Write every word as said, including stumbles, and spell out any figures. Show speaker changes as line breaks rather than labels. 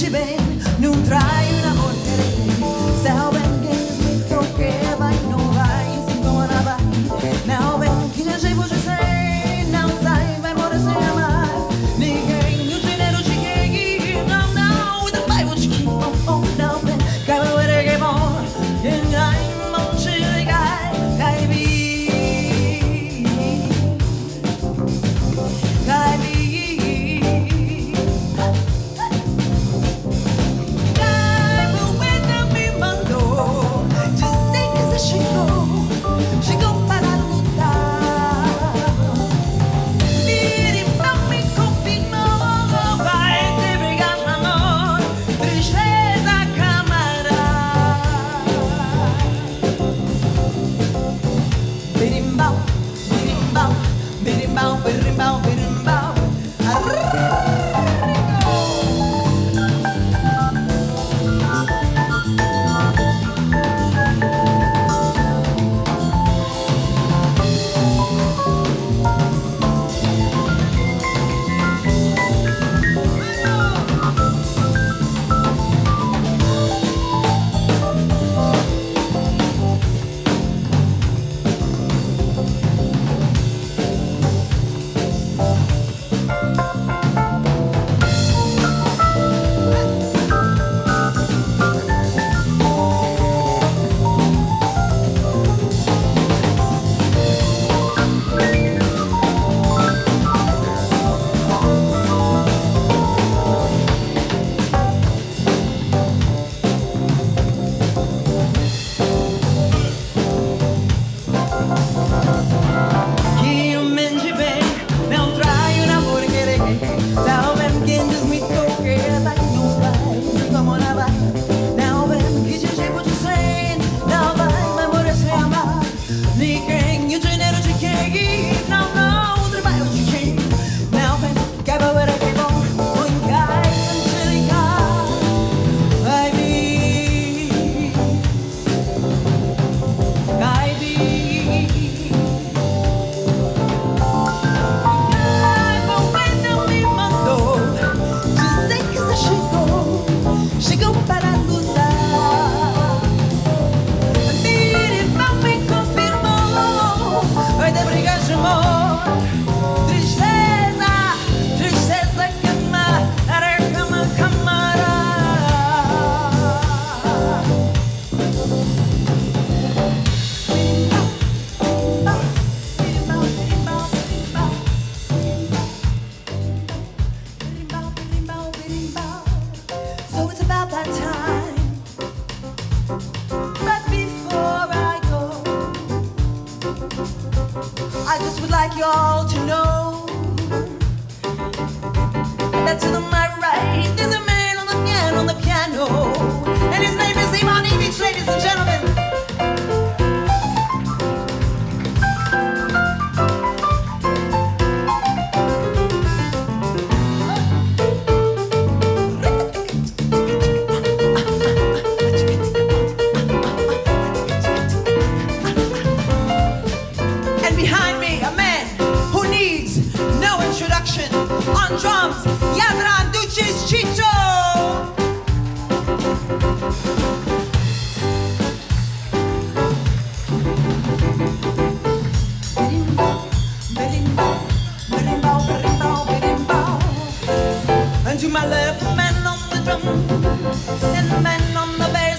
mente bem, não trai o amor que sabe bem que o que vai não vai, assim como não vai. Não vem que já chegou de ser, não sai, vai morar sem amar. Ninguém o dinheiro de quem não não, the Bible de quem oh oh não vem, cada hora que bom, quem ai não chega, cai vi, cai vi. Berimbau, berimbau, berimbau, berimbau, berimbau. So it's about that time. But before I go, I just would like you all to know that to my right there's a man on the piano, on the piano, and his name is Ivan Ivic, ladies and gentlemen. On drums, Jadran Duchis Chicho. Berimbau, berimbau, berimbau, berimbau. And to my left, the man on the drum, and the man on the bass.